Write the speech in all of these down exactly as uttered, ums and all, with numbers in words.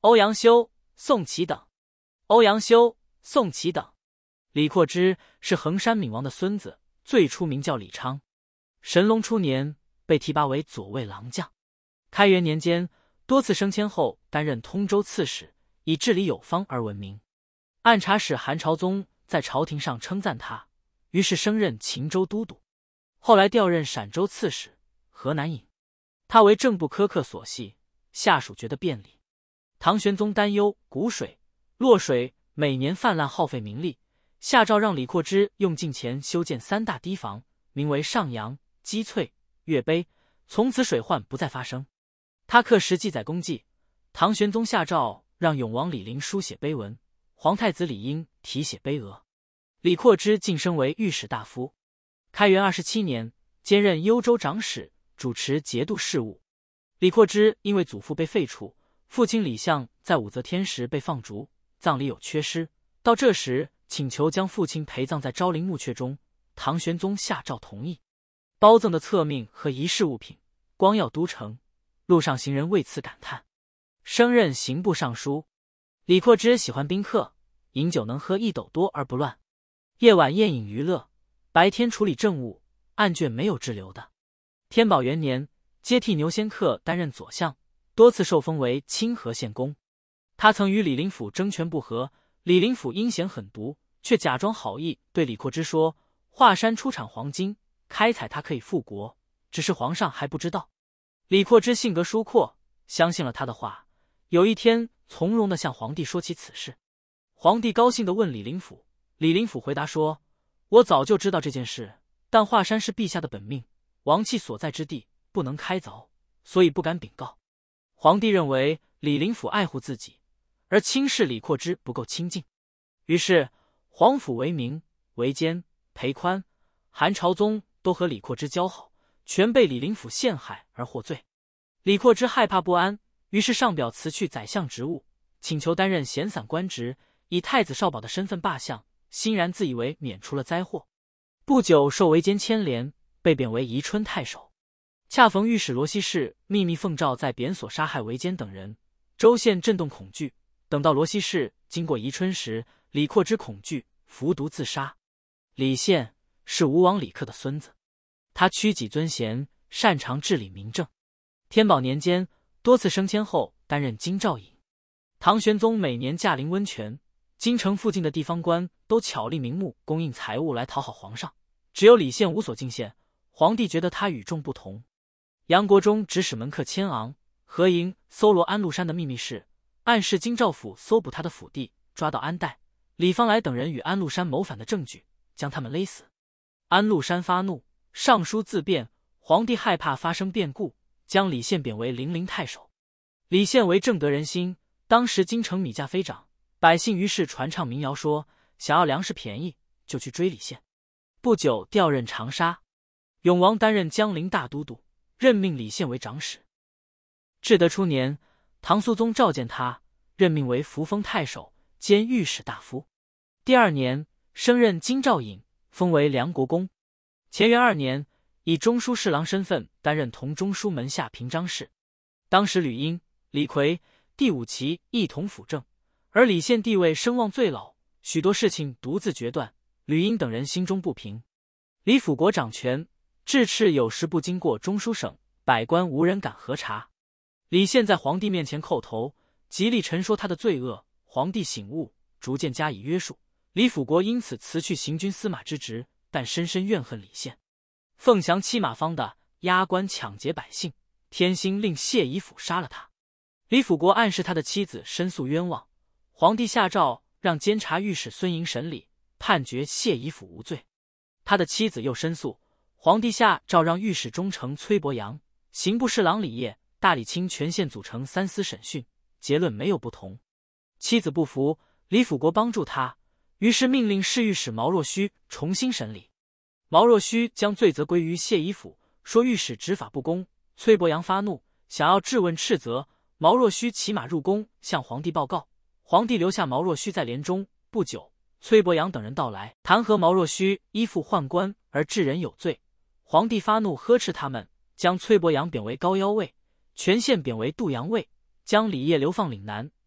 欧阳修、宋祁等。欧阳修、宋祁等。李阔之是衡山闵王的孙子，最初名叫李昌。神龙初年被提拔为左卫郎将。开元年间多次升迁后担任通州刺史，以治理有方而闻名。按察使韩朝宗在朝廷上称赞他，于是升任秦州都督。后来调任陕州刺史、河南尹。他为正部苛刻所系，下属觉得便利。唐玄宗担忧谷水、洛水每年泛滥耗费民力，下诏让李阔之用尽钱修建三大堤防，名为上阳、积翠、岳碑，从此水患不再发生。他刻石记载功绩。唐玄宗下诏让永王李璘书写碑文，皇太子李英题写碑额。李阔之晋升为御史大夫。开元二十七年，兼任幽州长史，主持节度事务。李阔之因为祖父被废黜，父亲李相在武则天时被放逐，葬礼有缺失，到这时请求将父亲陪葬在昭陵墓阙中，唐玄宗下诏同意。褒赠的册命和仪式物品，光耀都城，路上行人为此感叹。升任刑部尚书。李阔之喜欢宾客，饮酒能喝一斗多而不乱，夜晚宴饮娱乐，白天处理政务，案卷没有滞留的。天宝元年，接替牛仙客担任左相，多次受封为清河县公。他曾与李林甫争权不和，李林甫阴险狠毒，却假装好意对李阔之说，华山出产黄金，开采它可以复国，只是皇上还不知道。李阔之性格疏阔，相信了他的话，有一天从容地向皇帝说起此事。皇帝高兴地问李林甫，李林甫回答说，我早就知道这件事，但华山是陛下的本命，王气所在之地，不能开凿，所以不敢禀告。皇帝认为李林甫爱护自己，而轻视李阔之不够亲近，于是皇甫为明、韦坚、裴宽、韩朝宗都和李阔之交好，全被李林甫陷害而获罪。李阔之害怕不安，于是上表辞去宰相职务，请求担任闲散官职，以太子少保的身份罢相，欣然自以为免除了灾祸。不久受韦坚牵连，被贬为宜春太守。恰逢御史罗希氏秘密奉诏在贬所杀害韦坚等人，州县震动恐惧。等到罗希氏经过宜春时，李阔之恐惧，服毒自杀。李宪是吴王李克的孙子，他屈己尊贤，擅长治理民政。天宝年间多次升迁后担任京兆尹。唐玄宗每年驾临温泉，京城附近的地方官都巧立名目供应财物来讨好皇上，只有李宪无所进献，皇帝觉得他与众不同。杨国忠指使门客千昂、何莹搜罗安禄山的秘密事，暗示京兆府搜捕他的府邸，抓到安代、李方来等人与安禄山谋反的证据，将他们勒死。安禄山发怒，上书自辩，皇帝害怕发生变故，将李宪贬为零陵太守。李宪为正得人心，当时京城米价飞涨，百姓于是传唱民谣说，想要粮食便宜就去追李宪。不久调任长沙。永王担任江陵大都督，任命李宪为长史。至德初年，唐肃宗召见他，任命为扶风太守兼御史大夫。第二年升任京兆尹，封为梁国公。乾元二年以中书侍郎身份担任同中书门下平章事。当时吕英、李逵、第五旗一同辅政，而李宪地位声望最老，许多事情独自决断，吕英等人心中不平。李辅国掌权，制敕有时不经过中书省，百官无人敢核查。李宪在皇帝面前叩头，极力陈说他的罪恶，皇帝醒悟，逐渐加以约束。李辅国因此辞去行军司马之职，但深深怨恨李宪。凤翔七马坊的押官抢劫百姓，天心令谢夷府杀了他。李辅国暗示他的妻子申诉冤枉，皇帝下诏让监察御史孙莹审理，判决谢夷府无罪。他的妻子又申诉，皇帝下诏让御史中丞崔伯阳、刑部侍郎李业、大理卿全县组成三司审讯，结论没有不同。妻子不服，李辅国帮助他，于是命令侍御史毛若虚重新审理。毛若虚将罪责归于谢夷府，说御史执法不公。崔伯阳发怒，想要质问斥责，毛若虚骑马入宫向皇帝报告。皇帝留下毛若虚在帘中。不久，崔伯阳等人到来，弹劾毛若虚依附宦官而治人有罪。皇帝发怒，呵斥他们，将崔伯阳贬为高腰尉，全县贬为杜阳尉，将李业流放岭南，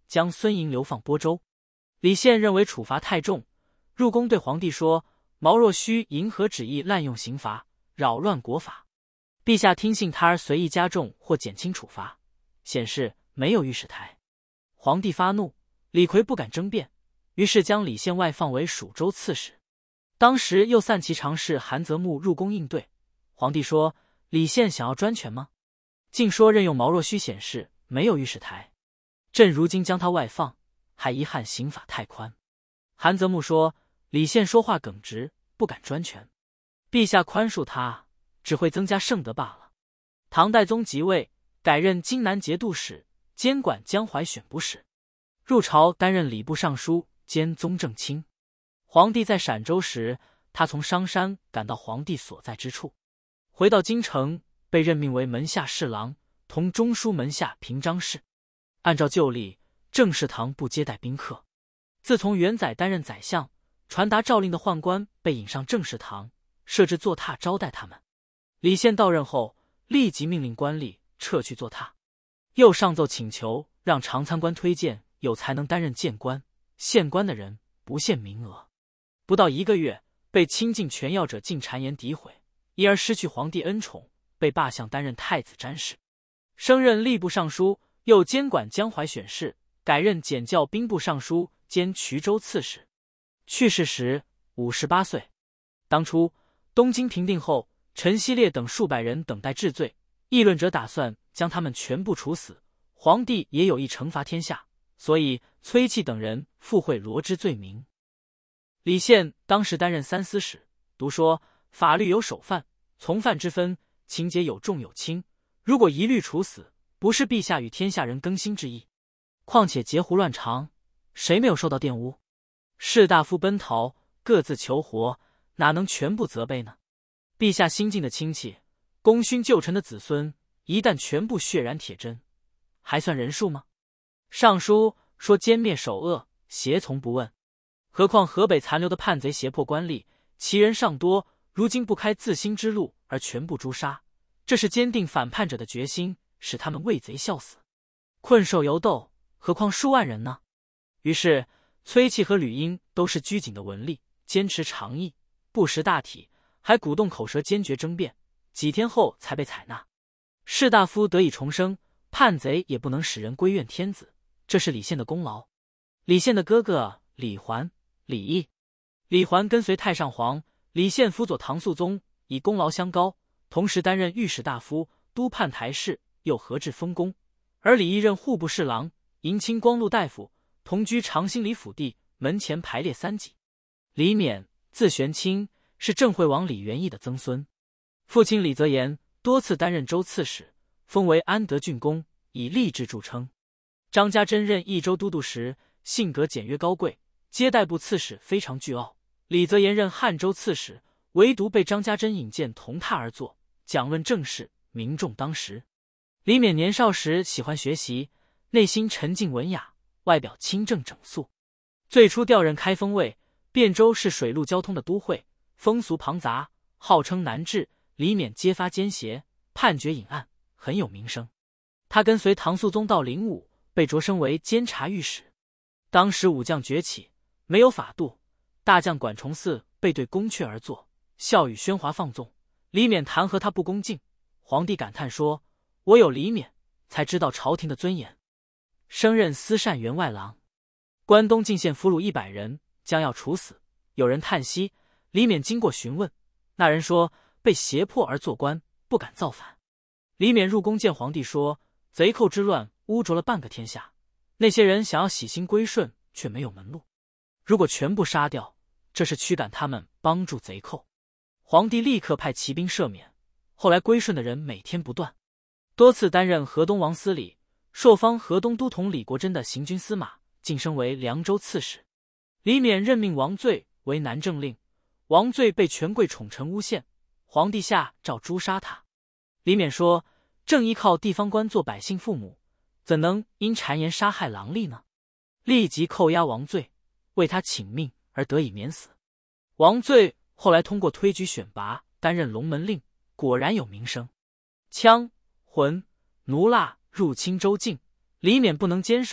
将孙莹流放播州。李宪认为处罚太重，入宫对皇帝说：“毛若虚迎合旨意，滥用刑罚，扰乱国法。陛下听信他而随意加重或减轻处罚，显示没有御史台。”皇帝发怒，李逵不敢争辩，于是将李宪外放为蜀州刺史。当时右散骑常侍韩泽穆入宫应对，皇帝说：“李宪想要专权吗？竟说任用毛若虚，显示没有御史台。朕如今将他外放，还遗憾刑法太宽。”韩泽穆说：“李宪说话耿直，不敢专权，陛下宽恕他，只会增加圣德罢了。”唐代宗即位，改任荆南节度使，监管江淮选补使。入朝担任礼部尚书兼宗正卿。皇帝在陕州时，他从商山赶到皇帝所在之处，回到京城，被任命为门下侍郎，同中书门下平章事。按照旧例，正事堂不接待宾客。自从元载担任宰相，传达诏令的宦官被引上正事堂，设置坐榻招待他们。李宪到任后，立即命令官吏撤去坐榻，又上奏请求让常参官推荐有才能担任谏官、县官的人，不限名额。不到一个月，被亲近权要者尽谗言诋毁，因而失去皇帝恩宠，被罢相担任太子詹事，升任吏部尚书，又监管江淮选事，改任检校兵部尚书兼衢州刺史。去世时五十八岁。当初东京平定后，陈希烈等数百人等待治罪，议论者打算将他们全部处死，皇帝也有意惩罚天下，所以崔器等人附会罗织罪名。李宪当时担任三司使，读说法律有首犯、从犯之分，情节有重有轻，如果一律处死，不是陛下与天下人更新之意。况且截胡乱肠，谁没有受到玷污？士大夫奔逃，各自求活，哪能全部责备呢？陛下新晋的亲戚，功勋旧臣的子孙，一旦全部血染铁针，还算人数吗？上书说歼灭首恶，胁从不问。何况河北残留的叛贼胁迫官吏，其人尚多，如今不开自新之路而全部诛杀，这是坚定反叛者的决心，使他们为贼笑死。困兽犹斗，何况数万人呢？于是崔器和吕英都是拘谨的文吏，坚持常议，不识大体，还鼓动口舌坚决争辩，几天后才被采纳。士大夫得以重生，叛贼也不能使人归怨天子，这是李宪的功劳。李宪的哥哥李环、李毅，李环跟随太上皇，李宪辅佐唐肃宗，以功劳相高，同时担任御史大夫、督判台事，又合制封公。而李毅任户部侍郎、迎亲光禄大夫，同居长兴里府地，门前排列三级。李勉，字玄清，是郑惠王李元义的曾孙。父亲李泽言多次担任州刺史，封为安德郡公，以吏治著称。张家珍任益州都督时，性格简约高贵，接待部刺史非常倨傲。李泽言任汉州刺史，唯独被张家珍引荐同榻而坐，讲论政事，名重当时。李勉年少时喜欢学习，内心沉静文雅，外表清正整肃。最初调任开封卫，汴州是水陆交通的都会，风俗庞杂，号称难治。李勉揭发奸邪，判决隐案，很有名声。他跟随唐肃宗到灵武，被擢升为监察御史。当时武将崛起，没有法度，大将管崇嗣背对宫阙而坐，笑语喧哗放纵。李勉弹劾他不恭敬，皇帝感叹说：“我有李勉，才知道朝廷的尊严。”升任司善员外郎。关东进献俘虏一百人，将要处死。有人叹息，李勉经过询问，那人说被胁迫而做官，不敢造反。李勉入宫见皇帝说：“贼寇之乱污浊了半个天下，那些人想要洗心归顺，却没有门路。如果全部杀掉，这是驱赶他们帮助贼寇。”皇帝立刻派骑兵赦免。后来归顺的人每天不断，多次担任河东王司礼，朔方河东都统李国珍的行军司马，晋升为凉州刺史。李勉任命王罪为南政令，王罪被权贵宠臣诬陷，皇帝下诏诛杀他。李勉说：“正依靠地方官做百姓父母，怎能因谗言杀害郎吏呢？”立即扣押王罪，为他请命而得以免死。王罪后来通过推举选拔，担任龙门令，果然有名声。羌、浑、奴腊入侵州境，李勉不能坚守，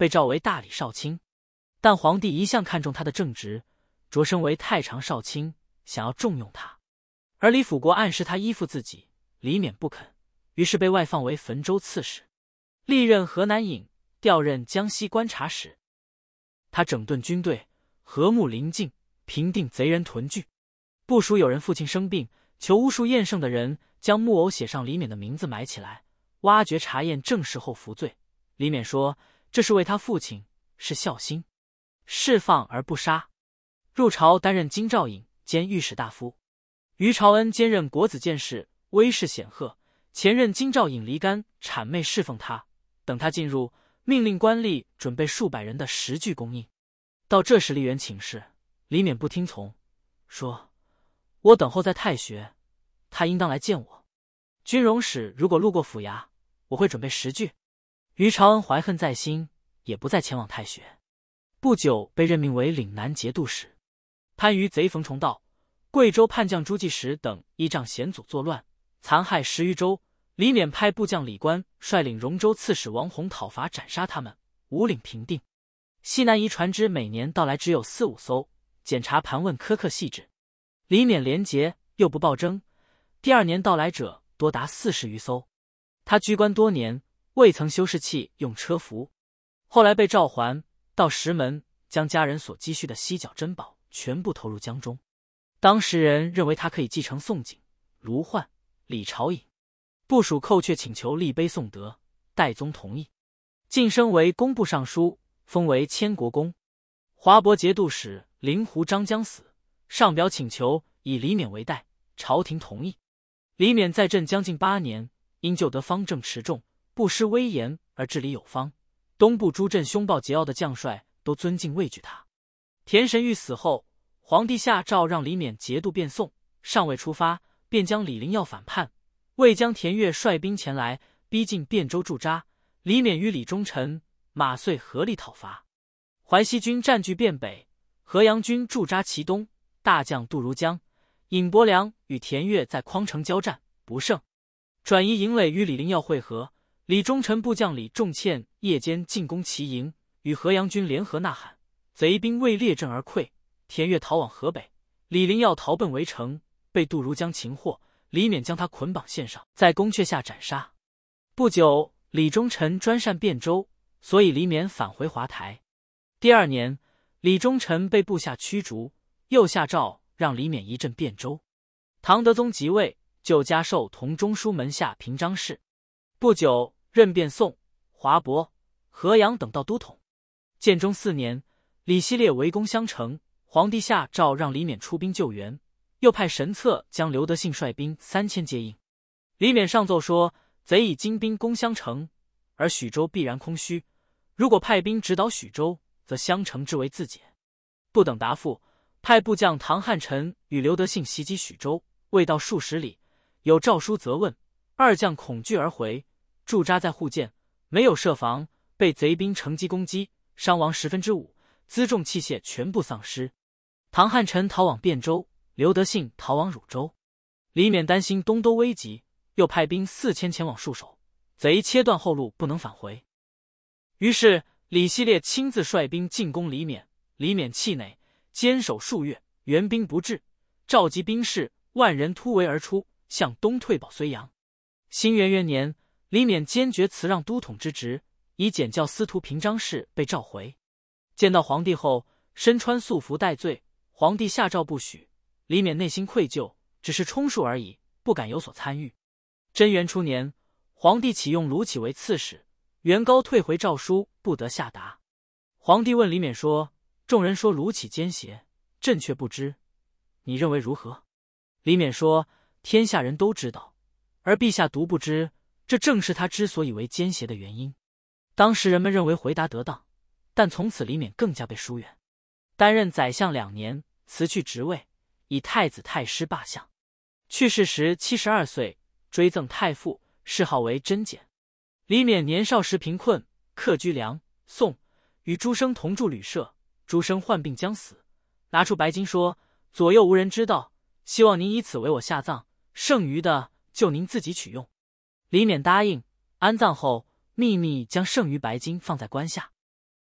被召为大理少卿，但皇帝一向看重他的正直，擢升为太常少卿，想要重用他。而李辅国暗示他依附自己，李勉不肯，于是被外放为汾州刺史，历任河南尹，调任江西观察使。他整顿军队，和睦邻近，平定贼人屯聚。部属有人父亲生病，求巫术验圣的人将木偶写上李勉的名字埋起来，挖掘查验证实后服罪。李勉说这是为他父亲，是孝心，释放而不杀。入朝担任京兆尹兼御史大夫。于朝恩兼任国子监事，威势显赫。前任京兆尹黎干谄媚侍奉他，等他进入，命令官吏准备数百人的食具供应。到这时，吏员请示，李勉不听从，说我等候在太学，他应当来见我。军容使如果路过府衙，我会准备食具。于朝恩怀恨在心，也不再前往太学。不久被任命为岭南节度使。番禺贼冯崇道、贵州叛将朱继时等依仗险阻作乱，残害十余州。李勉派部将李官率领荣州刺史王弘讨伐斩杀他们，五岭平定。西南夷船只每年到来只有四五艘，检查盘问苛刻细致。李勉廉洁又不暴征，第二年到来者多达四十余艘。他居官多年，未曾修士器用车服。后来被召还，到石门，将家人所积蓄的犀角珍宝全部投入江中。当时人认为他可以继承宋璟、卢焕、李朝隐。部属寇却请求立碑颂德，代宗同意，晋升为工部尚书，封为千国公。华亳节度使灵狐张将死，上表请求以李勉为代，朝廷同意。李勉在任将近八年，因就得方正持重，不失威严而治理有方，东部诸镇凶暴桀骜的将帅都尊敬畏惧他。田神玉死后，皇帝下诏让李勉节度便宋，尚未出发，便将李陵要反叛，魏将田悦率兵前来，逼近汴州驻扎。李勉与李忠臣、马遂合力讨伐。淮西军占据汴北，河阳军驻扎其东，大将杜如江、尹伯良与田悦在匡城交战，不胜，转移营垒与李陵要会合。李忠臣部将李仲宪夜间进攻其营，与河阳军联合呐喊，贼兵未列阵而溃。田悦逃往河北，李陵要逃奔围城，被杜如江擒获。李勉将他捆绑献上，在宫阙下斩杀。不久，李忠臣专擅汴州，所以李勉返回华台。第二年，李忠臣被部下驱逐，又下诏让李勉移镇汴州。唐德宗即位，就加授同中书门下平章事。不久，任汴宋、华亳、河阳等道都统。建中四年，李希烈围攻襄城，皇帝下诏让李勉出兵救援，又派神策将刘德信率兵三千接应。李勉上奏说，贼以精兵攻襄城，而许州必然空虚，如果派兵直捣许州，则襄城之围自解。不等答复，派部将唐汉臣与刘德信袭击许州，未到数十里，有诏书责问，二将恐惧而回，驻扎在户建，没有设防，被贼兵乘机攻击，伤亡十分之五，辎重器械全部丧失。唐汉臣逃往汴州，刘德信逃往汝州。李勉担心东都危急，又派兵四千前往戍守，贼切断后路，不能返回。于是李希烈亲自率兵进攻李勉，李勉气馁，坚守数月，援兵不至，召集兵士万人突围而出，向东退保睢阳。兴元元年，李勉坚决辞让都统之职，以检校司徒平章事，被召回。见到皇帝后，身穿素服戴罪，皇帝下诏不许。李勉内心愧疚，只是充数而已，不敢有所参与。贞元初年，皇帝启用卢杞为刺史，元高退回诏书，不得下达。皇帝问李勉说：“众人说卢杞奸邪，朕却不知，你认为如何？”李勉说：“天下人都知道，而陛下独不知，这正是他之所以为奸邪的原因。”当时人们认为回答得当，但从此李勉更加被疏远。担任宰相两年，辞去职位，以太子太师罢相。去世时七十二岁，追赠太傅，谥号为真简。李勉年少时贫困，客居梁、宋，与诸生同住旅社。诸生患病将死，拿出白金说：“左右无人知道，希望您以此为我下葬，剩余的就您自己取用。”李勉答应，安葬后秘密将剩余白金放在棺下。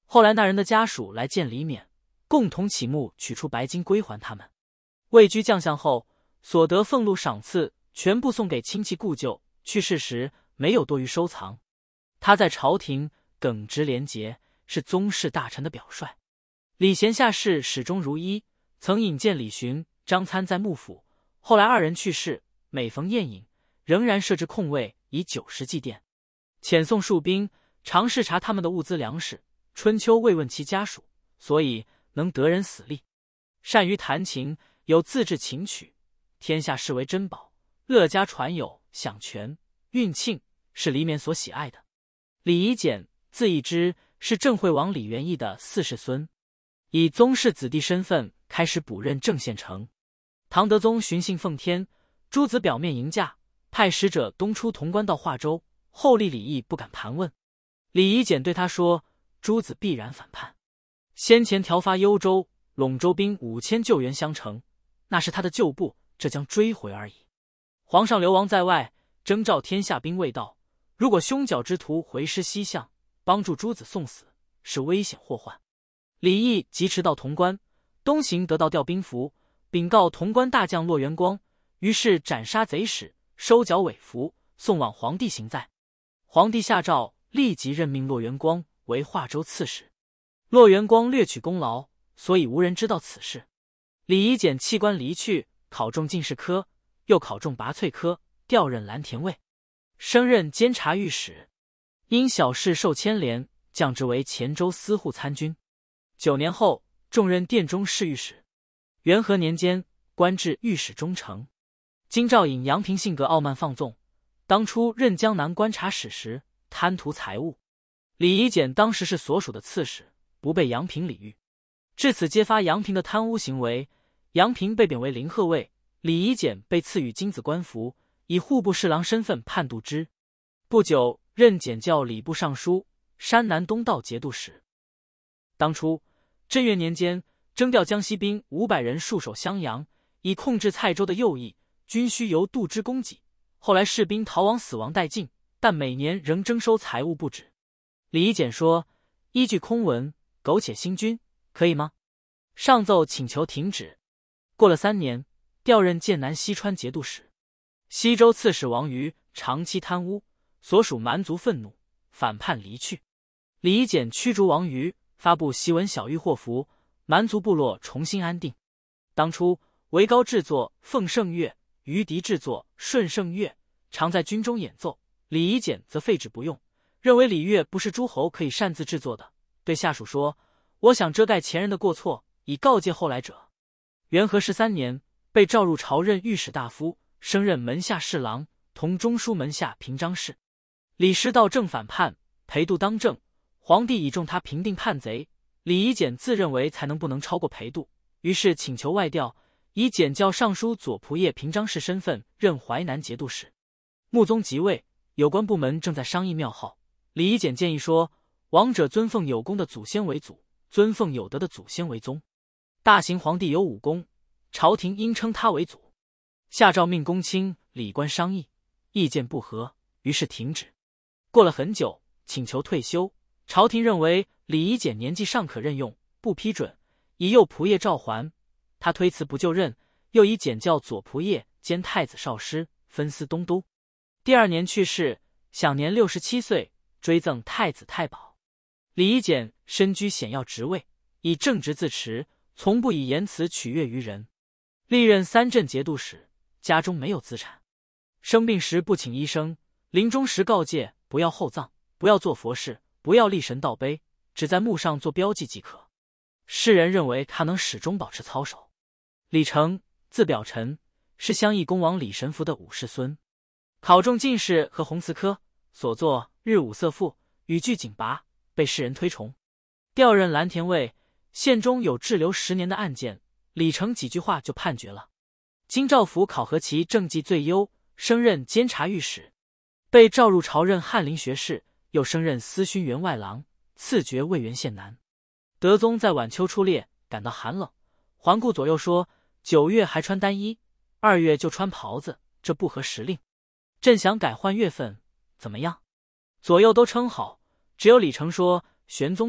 后来那人的家属来见李勉，共同起目取出白金归还他们。位居将相后，所得俸禄赏赐全部送给亲戚故旧，去世时没有多余收藏。他在朝廷耿直廉洁，是宗室大臣的表率。李贤下士始终如一，曾引荐李寻、张参在幕府，后来二人去世，每逢宴饮，仍然设置空位以酒食祭奠。遣送戍兵，常视察他们的物资粮食，春秋慰问其家属，所以能得人死力。善于弹琴，有自制琴曲，天下视为珍宝。乐家传有享权、运庆，是李勉所喜爱的。李夷简，字义之，是郑惠王李元义的四世孙，以宗室子弟身份开始补任郑县丞。唐德宗寻信奉天，诸子表面迎驾，派使者东出潼关到华州，后立李毅不敢盘问。李夷简对他说：“诸子必然反叛。先前调发幽州、陇州兵五千救援襄城，那是他的旧部，这将追回而已。皇上流亡在外，征召天下兵未到，如果凶剿之徒回师西向，帮助诸子送死，是危险祸患。”李毅即驰到潼关，东行得到调兵符，禀告潼关大将骆元光，于是斩杀贼使，收缴伪符，送往皇帝行在。皇帝下诏，立即任命骆元光为华州刺史。骆元光略取功劳，所以无人知道此事。李夷简弃官离去，考中进士科，又考中拔萃科，调任蓝田尉，升任监察御史。因小事受牵连，降职为黔州司户参军。九年后，重任殿中侍御史。元和年间，官至御史中丞。京兆尹杨平性格傲慢放纵，当初任江南观察使时贪图财物。李夷简当时是所属的刺史，不被杨平礼遇，至此揭发杨平的贪污行为。杨平被贬为临贺尉，李夷简被赐予金子官服，以户部侍郎身份判度之。不久，任检校礼部尚书、山南东道节度使。当初正月年间，征调江西兵五百人戍守襄阳，以控制蔡州的右翼，均需由度之供给。后来士兵逃亡死亡殆尽，但每年仍征收财物不止。李夷简说：“依据空文，苟且兴军，可以吗？”上奏请求停止。过了三年，调任剑南西川节度使。西州刺史王瑜长期贪污，所属蛮族愤怒，反叛离去。李夷简驱逐王瑜，发布檄文小狱祸福，蛮族部落重新安定。当初韦高制作奉圣乐，于迪制作顺圣乐，常在军中演奏。李夷简则废止不用，认为礼乐不是诸侯可以擅自制作的，对下属说：“我想遮盖前人的过错，以告诫后来者。”元和十三年，被召入朝任御史大夫，升任门下侍郎，同中书门下平章事。李师道正反叛，裴度当政，皇帝倚重他平定叛贼。李夷简自认为才能不能超过裴度，于是请求外调，以检校尚书左仆射平章事身份任淮南节度使。穆宗即位，有关部门正在商议庙号。李夷简建议说：“王者尊奉有功的祖先为祖，尊奉有德的祖先为宗。大行皇帝有武功，朝廷应称他为祖。”下诏命公卿、礼官商议，意见不合，于是停止。过了很久，请求退休，朝廷认为李夷简年纪尚可任用，不批准，以右仆射召还。他推辞不就任，又以检校左仆射兼太子少师，分司东都。第二年去世，享年六十七岁，追赠太子太保。李夷简身居显要职位，以正直自持，从不以言辞取悦于人。历任三镇节度使，家中没有资产。生病时不请医生，临终时告诫不要厚葬，不要做佛事，不要立神道碑，只在墓上做标记即可。世人认为他能始终保持操守。李成，字表臣，是襄邑公王李神福的五世孙，考中进士和弘慈科，所作《日五色赋》语句警拔，被世人推崇。调任蓝田尉，县中有滞留十年的案件，李成几句话就判决了。京兆府考核其政绩最优，升任监察御史。被召入朝任翰林学士，又升任司勋员外郎，赐爵渭源县男。德宗在晚秋出猎，感到寒冷，环顾左右说：“九月还穿单衣，二月就穿袍子，这不合时令。朕想改换月份，怎么样？”左右都称好，只有李成说：“玄宗著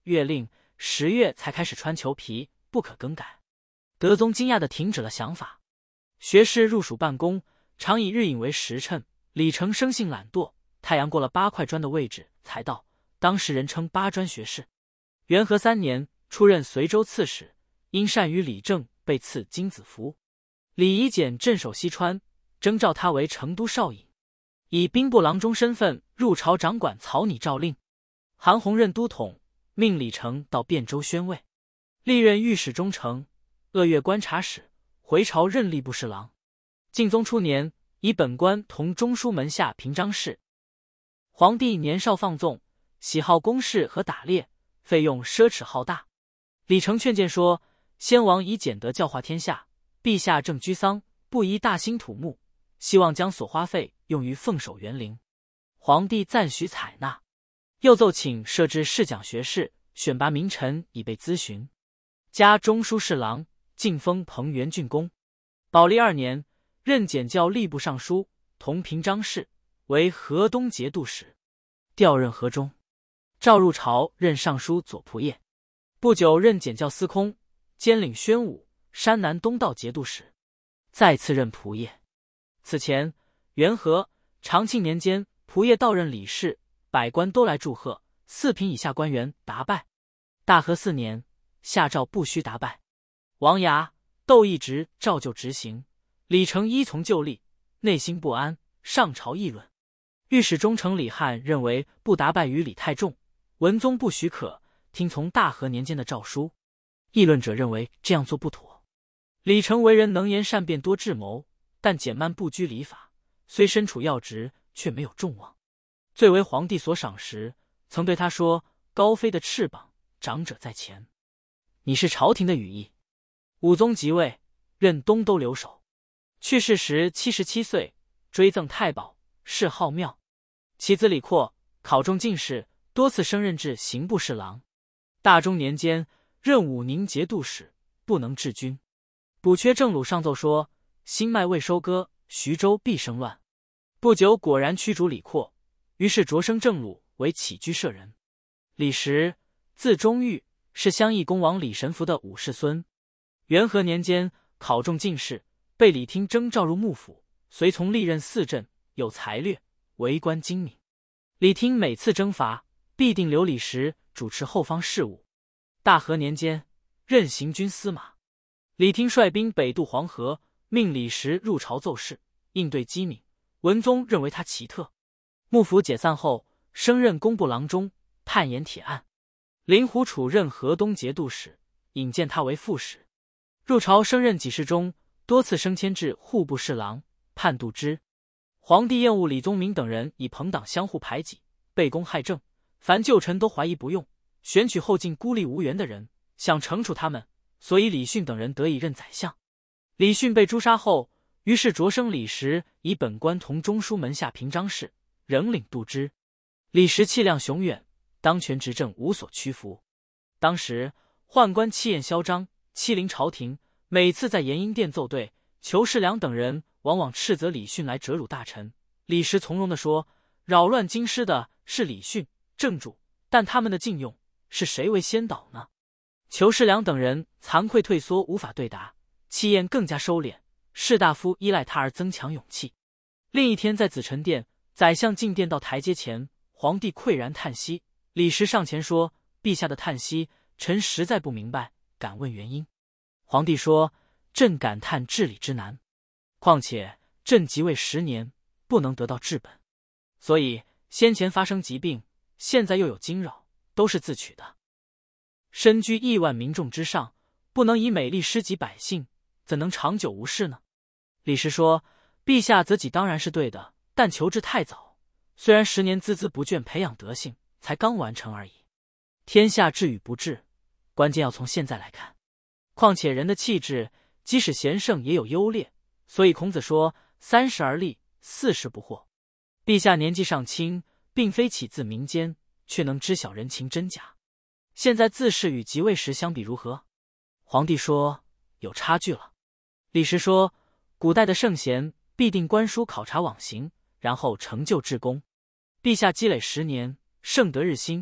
月令，十月才开始穿裘皮，不可更改。德宗惊讶地停止了想法。学士入蜀办公，常以日引为时辰。李成生性懒惰，太阳过了八块砖的位置才到，当时人称八砖学士。元和三年，出任随州刺史，因善于理政，被赐金子符。李夷简镇守西川，征召他为成都少尹，以兵部郎中身份入朝掌管草拟诏令。韩弘任都统，命李成到汴州宣慰，历任御史中丞、鄂越观察使，回朝任吏部侍郎。敬宗初年，以本官同中书门下平章事。皇帝年少放纵，喜好宫事和打猎，费用奢侈浩大。李成劝谏说：先王以俭德教化天下，陛下正居丧，不宜大兴土木，希望将所花费用于奉守园林。皇帝赞许采纳，又奏请设置侍讲学士，选拔名臣以备咨询。加中书侍郎，晋封彭元郡公。宝历二年，任检校吏部尚书，同平章事，为河东节度使，调任河中。召入朝，任尚书左仆射。不久，任检校司空，兼领宣武、山南东道节度使，再次任仆射。此前，元和、长庆年间，仆射到任理事，百官都来祝贺，四品以下官员答拜。大和四年，下诏不须答拜。王牙、窦一直照旧执行，李成依从旧例，内心不安，上朝议论。御史中丞李翰认为不答拜于礼太重，文宗不许可，听从大和年间的诏书。议论者认为这样做不妥。李成为人能言善辩，多智谋，但简慢不拘礼法，虽身处要职，却没有众望。最为皇帝所赏识，曾对他说：高飞的翅膀，长者在前。你是朝廷的羽翼。武宗即位，任东都留守，去世时七十七岁，追赠太保，谥浩庙。其子李阔考中进士，多次升任至刑部侍郎。大中年间，任武宁节度使，不能治军。补缺正鲁上奏说：新麦未收割，徐州必生乱。不久，果然驱逐李阔，于是擢升正鲁为起居舍人。李时，字忠玉，是襄邑公王李神福的五世孙。元和年间，考中进士，被李听征召入幕府，随从历任四镇，有才略，为官精明。李听每次征伐，必定留李时主持后方事务。大和年间，任行军司马。李听率兵北渡黄河，命李时入朝奏事，应对机敏。文宗认为他奇特。幕府解散后，升任工部郎中，判严铁案。林狐楚任河东节度使，引荐他为副使。入朝升任给事中，多次升迁至户部侍郎，判度之。皇帝厌恶李宗闵等人以朋党相互排挤，背公害政，凡旧臣都怀疑不用，选取后进孤立无援的人，想惩处他们，所以李训等人得以任宰相。李训被诛杀后，于是擢升李时以本官同中书门下平章事，仍领度之。李时气量雄远，当权执政无所屈服。当时宦官气焰嚣张，欺凌朝廷，每次在延英殿奏对，裘世良等人往往斥责李训来折辱大臣。李时从容地说：扰乱京师的是李训、正主，但他们的禁用是谁为先导呢？裘世良等人惭愧退缩，无法对答，气焰更加收敛，士大夫依赖他而增强勇气。另一天在紫宸殿，宰相进殿到台阶前，皇帝喟然叹息。李时上前说：陛下的叹息，臣实在不明白，敢问原因。皇帝说：朕感叹治理之难，况且朕即位十年，不能得到治本，所以先前发生疾病，现在又有惊扰，都是自取的。身居亿万民众之上，不能以美丽施及百姓，怎能长久无事呢？李时说：陛下择己当然是对的，但求治太早，虽然十年孜孜不倦培养德性，才刚完成而已。天下治与不治，关键要从现在来看。况且人的气质，即使贤圣也有优劣，所以孔子说：三十而立，四十不惑。陛下年纪尚轻，并非起自民间，却能知晓人情真假。现在自是与即位时相比如何？皇帝说：有差距了。李时说：古代的圣贤必定观书考察往行，然后成就至功。陛下积累十年，圣德日新，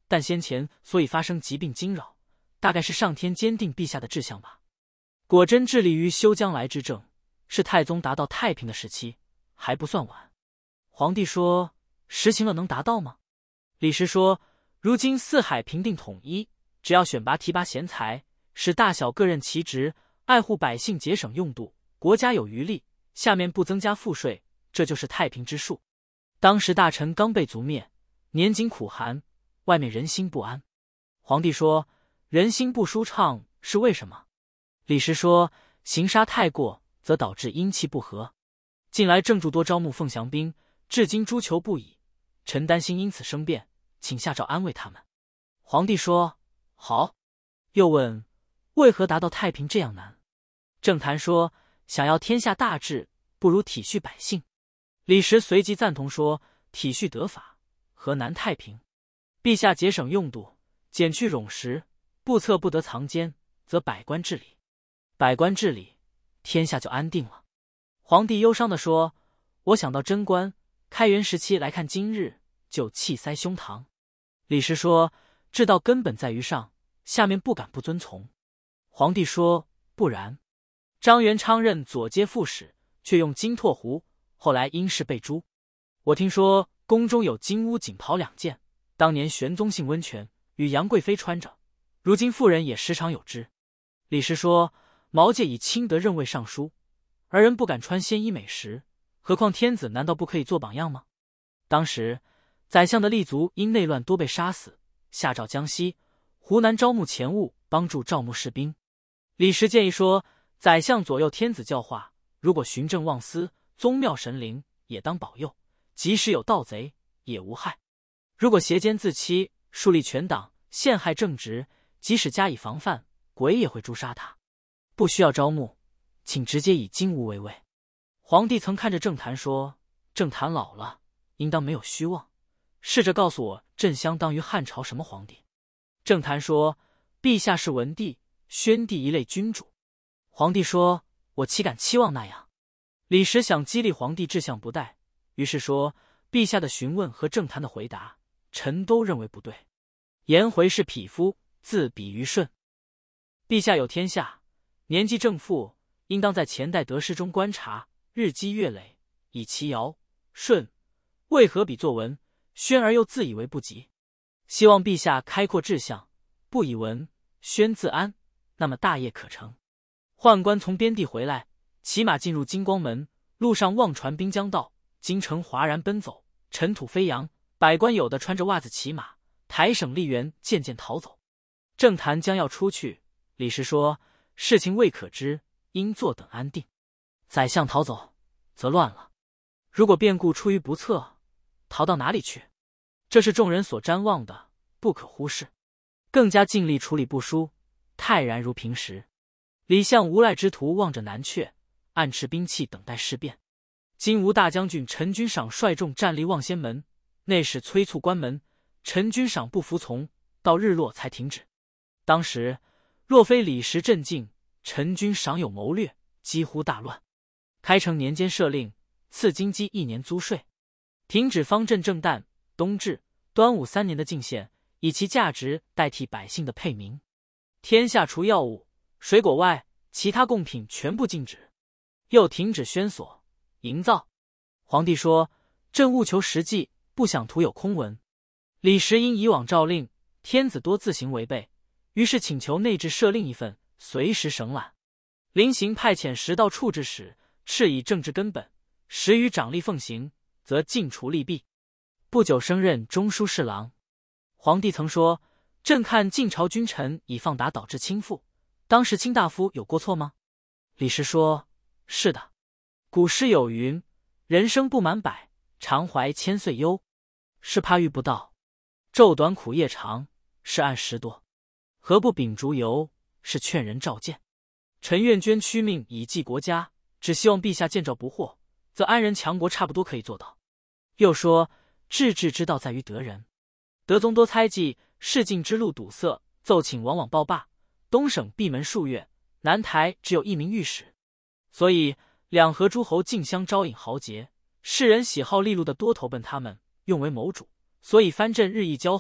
但先前所以发生疾病惊扰，大概是上天坚定陛下的志向吧。果真致力于修将来之政，是太宗达到太平的时期，还不算晚。皇帝说：“实行了能达到吗？”李实说：“如今四海平定统一，只要选拔提拔贤才，使大小各任其职，爱护百姓，节省用度，国家有余力，下面不增加赋税，这就是太平之术。”当时大臣刚被族灭，年景苦寒，外面人心不安。皇帝说：“人心不舒畅是为什么？”李实说：“行杀太过，则导致阴气不和。近来郑注多招募凤翔兵，至今诛求不已，臣担心因此生变，请下诏安慰他们。”皇帝说：“好。”又问：“为何达到太平这样难？”郑谭说：“想要天下大治，不如体恤百姓。”李实随即赞同说：“体恤得法，何难太平？陛下节省用度，减去冗时，不测不得藏奸，则百官治理。百官治理，天下就安定了。”皇帝忧伤地说：“我想到贞观、开元时期来看今日，就气塞胸膛。”李实说：“治道根本在于上，下面不敢不遵从。”皇帝说：“不然。张元昌任左街副使，却用金拓壶，后来因事被诛。我听说宫中有金乌锦袍两件，当年玄宗幸温泉，与杨贵妃穿着，如今妇人也时常有之。”李实说：“毛介以清德任位尚书，而人不敢穿鲜衣美食，何况天子难道不可以做榜样吗？”当时宰相的立足因内乱多被杀死，下诏江西、湖南招募钱物，帮助招募士兵。李实建议说：“宰相左右天子教化，如果循政忘私，宗庙神灵也当保佑，即使有盗贼也无害。如果挟奸自欺，树立权党，陷害正直，即使加以防范，鬼也会诛杀他。不需要招募，请直接以金吾为魏。”皇帝曾看着郑谭说：“郑谭老了，应当没有虚妄，试着告诉我朕相当于汉朝什么皇帝？”郑谭说：“陛下是文帝、宣帝一类君主。”皇帝说：“我岂敢期望那样？”李实想激励皇帝志向不怠，于是说：“陛下的询问和郑谭的回答，臣都认为不对。颜回是匹夫，自比于舜。陛下有天下，年纪正负，应当在前代得失中观察，日积月累，以其尧、舜为何比作文、宣而又自以为不及？希望陛下开阔志向，不以文、宣自安，那么大业可成。”宦官从边地回来，骑马进入金光门，路上望船兵将到，京城哗然奔走，尘土飞扬，百官有的穿着袜子骑马，台省吏员渐渐逃走。郑谭将要出去，李实说：“事情未可知，应坐等安定。宰相逃走，则乱了；如果变故出于不测，逃到哪里去？这是众人所瞻望的，不可忽视。更加尽力处理不输，泰然如平时。”李相无赖之徒望着南阙，暗持兵器等待事变。金吾大将军陈军赏率众站立望仙门，内侍催促关门，陈军赏不服从，到日落才停止。当时若非李实镇静，陈军赏有谋略，几乎大乱。开成年间设令，赐金鸡一年租税，停止方镇正旦、冬至、端午三年的进献，以其价值代替百姓的配民。天下除药物、水果外，其他贡品全部禁止，又停止宣所、营造。皇帝说：“朕务求实际，不想徒有空文。”李实因以往诏令，天子多自行违背，于是请求内置设令一份，随时省览。临行派遣十道处置使，敕以政治根本，时与长吏奉行，则尽除利弊。不久升任中书侍郎。皇帝曾说：“朕看晋朝君臣以放达导致倾覆，当时卿大夫有过错吗？”李实说：“是的。古诗有云：人生不满百，常怀千岁忧。是怕遇不到，昼短苦夜长，是按时多。何不秉烛游，是劝人照见。臣愿捐躯命以济国家，只希望陛下见诏不惑，则安人强国差不多可以做到。”又说：“治治之道在于得人。德宗多猜忌市境之路堵塞，奏请往往报罢。东省闭门数月，南台只有一名御史，所以两河诸侯竞相招引豪杰，世人喜好利禄的多投奔他们，用为谋主，所以藩镇日益骄横，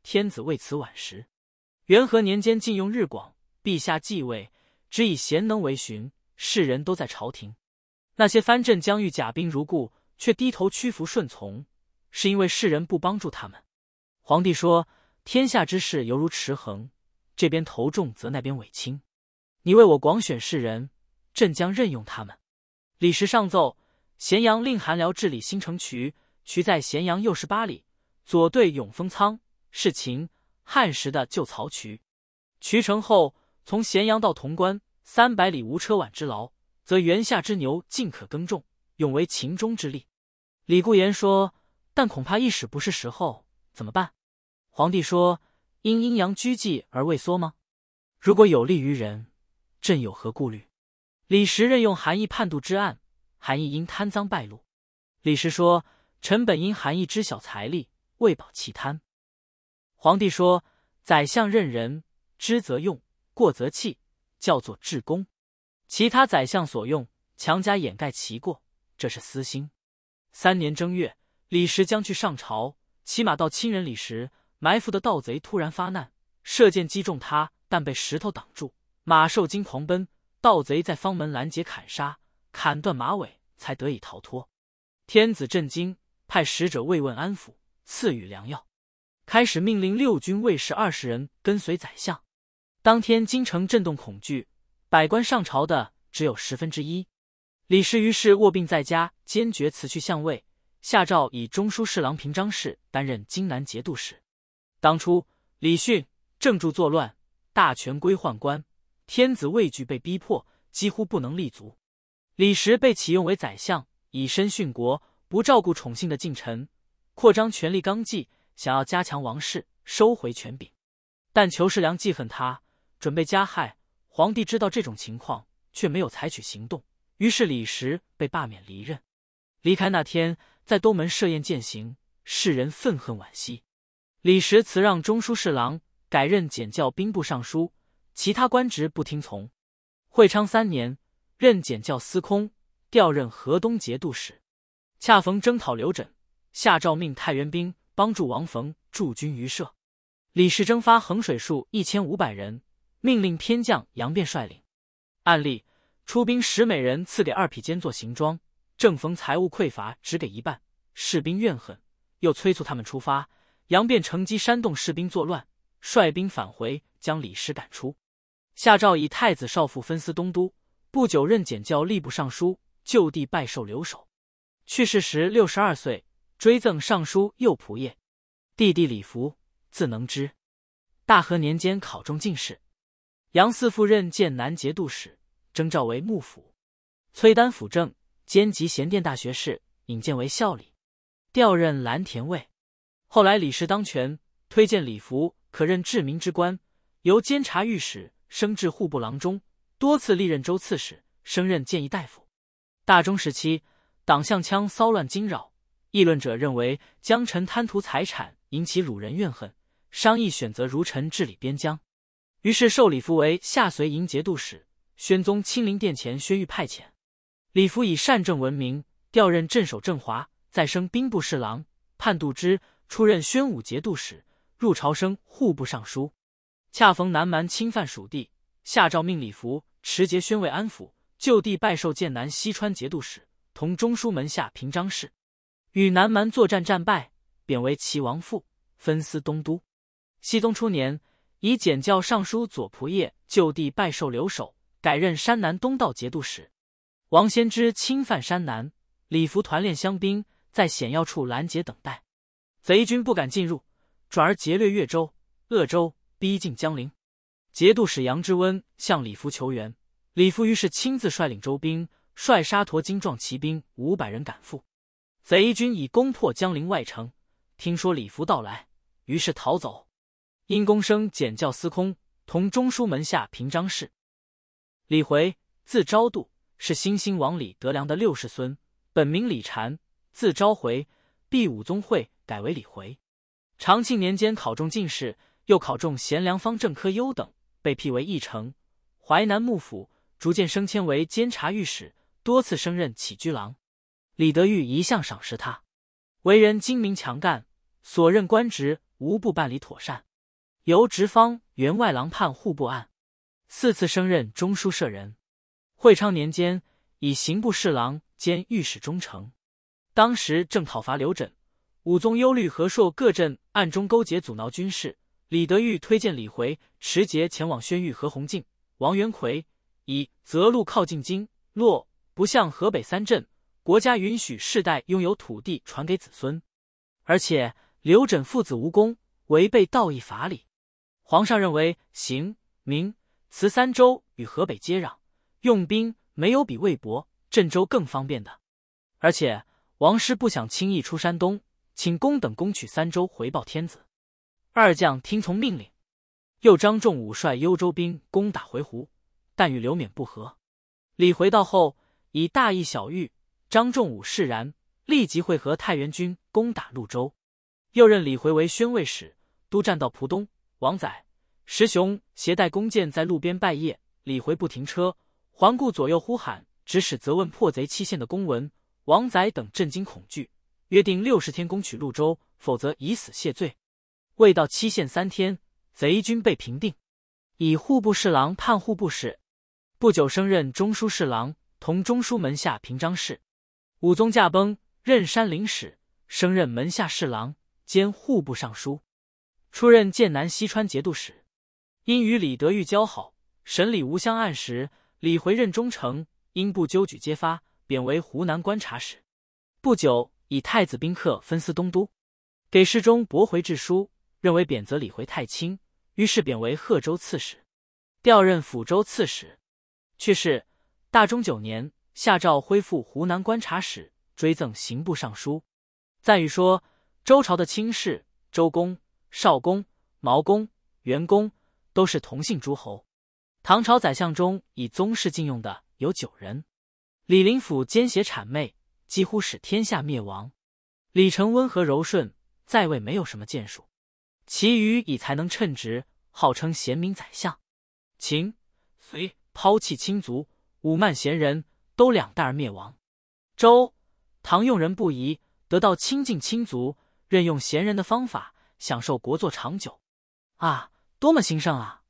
天子为此晚食。元和年间，禁用日广，陛下继位，只以贤能为循，世人都在朝廷。那些藩镇疆域甲兵如故，却低头屈服顺从，是因为世人不帮助他们。皇帝说：天下之事犹如持衡，这边头重则那边尾轻。你为我广选士人，朕将任用他们。李时上奏，咸阳令韩辽治理新城渠，渠在咸阳右十八里，左对永丰仓，是秦汉时的旧曹渠。渠成后，从咸阳到潼关三百里无车挽之劳，则原下之牛尽可耕种，永为秦中之利。李固言说：但恐怕一时不是时候，怎么办？皇帝说：因阴阳居忌而畏缩吗？如果有利于人，朕有何顾虑？李时任用韩毅叛渡之案，韩毅因贪赃败露。李时说：臣本因韩毅知晓财力，为保其贪。皇帝说：宰相任人，知则用，过则弃，叫做治公。其他宰相所用，强加掩盖其过，这是私心。三年正月，李时将去上朝，骑马到亲人李时埋伏的盗贼突然发难，射箭击中他，但被石头挡住，马受惊狂奔，盗贼在方门拦截砍杀，砍断马尾，才得以逃脱。天子震惊，派使者慰问安抚，赐予良药，开始命令六军卫士二十人跟随宰相。当天京城震动恐惧，百官上朝的只有十分之一。李时于是卧病在家，坚决辞去相位，下诏以中书侍郎平章事担任荆南节度使。当初李训正著作乱，大权归宦官，天子畏惧被逼迫，几乎不能立足。李时被启用为宰相，以身殉国，不照顾宠幸的近臣，扩张权力纲纪，想要加强王室，收回权柄。但裘世良记恨他，准备加害。皇帝知道这种情况，却没有采取行动，于是李时被罢免离任。离开那天，在东门设宴饯行，世人愤恨惋惜。李时辞让中书侍郎，改任检校兵部尚书，其他官职不听从。会昌三年，任检校司空，调任河东节度使。恰逢征讨刘轸，下诏命太原兵帮助王冯驻军于歙。李时征发衡水术一千五百人，命令偏将杨辩率领。按例出兵十每人赐给二匹肩做行装，正逢财物匮乏，只给一半，士兵怨恨，又催促他们出发。杨辩乘机煽动士兵作乱，率兵返回，将李时赶出。下诏以太子少傅分司东都，不久任检校吏部尚书，就地拜授留守。去世时六十二岁，追赠尚书右仆射。弟弟李福，字能之，大和年间考中进士。杨嗣父任剑南节度使，征召为幕府。崔丹辅政，兼及咸殿大学士，引荐为校理，调任蓝田尉。后来李时当权，推荐李福可任治民之官，由监察御史升至户部郎中，多次历任州刺史，升任谏议大夫。大中时期，党项羌骚乱惊扰，议论者认为江臣贪图财产，引起鲁人怨恨，商议选择儒臣治理边疆，于是授李福为下绥营节度使。宣宗亲临殿前宣谕派遣，李福以善政闻名，调任镇守镇华，再升兵部侍郎。叛渡之，出任宣武节度使，入朝升户部尚书。恰逢南蛮侵犯蜀地，下诏命李福持节宣慰安抚，就地拜授剑南西川节度使，同中书门下平章事。与南蛮作战战败，贬为齐王父，分司东都。熙宗初年，以检校尚书左仆射就地拜授留守，改任山南东道节度使。王先知侵犯山南，李福团练乡兵，在险要处拦截等待，贼军不敢进入，转而劫掠越州、鄂州，逼近江陵。节度使杨之温向李福求援，李福于是亲自率领州兵，率沙陀精壮骑兵五百人赶赴。贼军已攻破江陵外城，听说李福到来，于是逃走。因公升检校司空，同中书门下平章事。李回，字昭度，是新兴王李德良的六世孙，本名李禅，字昭回，避武宗讳，改为李回。长庆年间考中进士，又考中贤良方正科优等，被辟为议丞、淮南幕府，逐渐升迁为监察御史，多次升任起居郎。李德裕一向赏识他，为人精明强干，所任官职无不办理妥善。 由直方员外郎判户部案，四次升任中书舍人。会昌年间，以刑部侍郎兼御史中丞。当时正讨伐刘轸，武宗忧虑和硕各镇暗中勾结阻挠军事，李德裕推荐李回、持节前往宣谕何鸿敬、王元奎，以择路靠近京、洛、不向河北三镇，国家允许世代拥有土地传给子孙。而且刘轸父子无功，违背道义法理。皇上认为邢、明、慈三州与河北接壤，用兵没有比魏博、郑州更方便的。而且王师不想轻易出山东，请公等攻取三州回报天子。二将听从命令。又张仲武率幽州兵攻打回鹘，但与刘勉不和。李回到后，以大义小遇，张仲武释然，立即会合太原军攻打潞州。又任李回为宣慰使，督战到蒲东。王载、石雄携带弓箭在路边拜谒，李回不停车，环顾左右呼喊，指使责问破贼期限的公文。王载等震惊恐惧，约定六十天攻取潞州，否则以死谢罪。未到期限三天，贼军被平定，以户部侍郎判户部事。不久升任中书侍郎，同中书门下平章事。武宗驾崩，任山陵使，升任门下侍郎兼户部尚书，出任剑南西川节度使。因与李德裕交好，审理吴襄案时，李回任中丞，因部纠举揭发，贬为湖南观察使。不久，以太子宾客分司东都，给事中驳回致书，认为贬责李回太轻，于是贬为贺州刺史，调任抚州刺史。去世，大中九年，下诏恢复湖南观察使，追赠刑部尚书。赞誉说，周朝的卿士周公、少公、毛公、元公都是同姓诸侯。唐朝宰相中以宗室禁用的有九人。李林甫奸邪谄媚，几乎使天下灭亡。李成温和柔顺，在位没有什么建树，其余以才能称职，号称贤明宰相。秦、隋抛弃亲族，侮慢贤人，都两代而灭亡。周、唐用人不疑，得到亲近亲族，任用贤人的方法，享受国祚长久。啊，多么兴盛啊！